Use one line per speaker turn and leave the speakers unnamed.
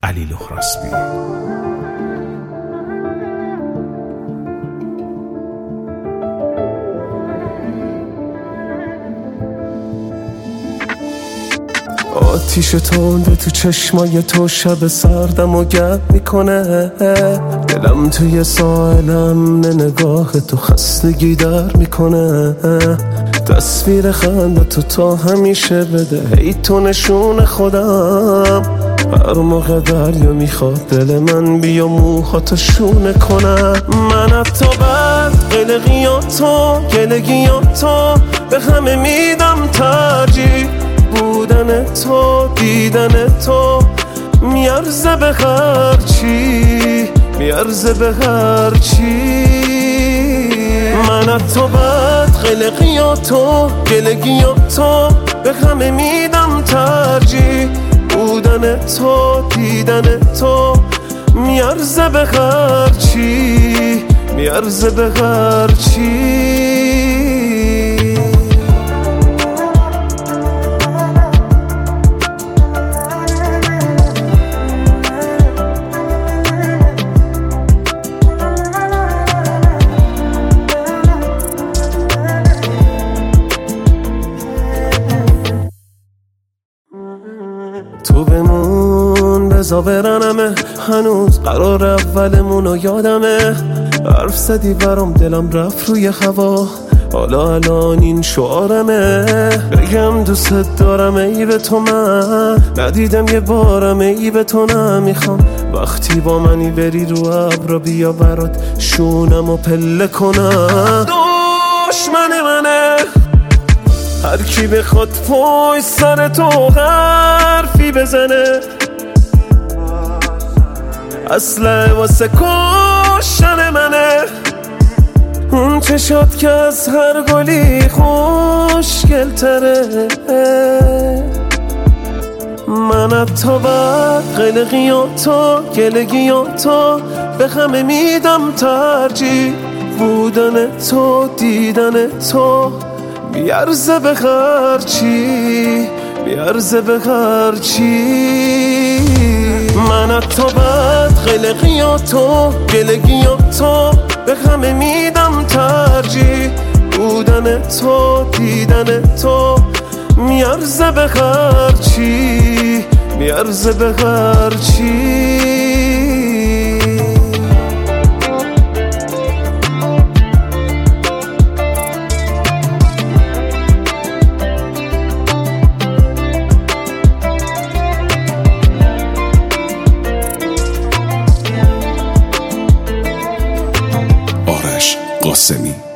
علی لخراسبی.
آتیش تنده تو چشمای تو شب سردم و گرم میکنه، دلم توی ساحلم نگاه تو خستگی در میکنه. تصویر خنده تو تا همیشه بده، هی تو نشون خودم. هر موقع دریا میخواد دل من بیا موهاتو شونه کنم. من حتی بعد قلقیاتو گلگیاتو به همه میدم ترجیح. بودن تو دیدن تو میارزه به هرچی، میارزه به هرچی. من حتی بعد قلقیاتو گلگیاتو به همه میدم ترجیح. بودن تو دیدن تو میارزه به هرچی، میارزه به هرچی. تو بمون بزا برنمه، هنوز قرار اولمونو یادمه. حرف زدی برام دلم رفت روی هوا، حالا الان این شعارمه. بگم دوست دارم ای به تو من ندیدم یه بارم، ای به تو نمیخوام. وقتی با منی بری رو ابرا بیا برات شونم و پله کنم. دشمن منه هر کی بخواد پای سر تو حرفی بزنه، اصله واسه کشتن منه. اون چشات که از هر گلی خوشگل تره. من حتی بعد قلقیاتو گلگیاتو به همه میدم ترجیح. بودن تو دیدن تو میارزه به هرچی، میارزه به هرچی. من حتی بعد قلقیاتو گلگیاتو به همه میدم ترجیح. بودن تو دیدن تو میارزه به هرچی، میارزه به هرچی.
آرش قاسمی.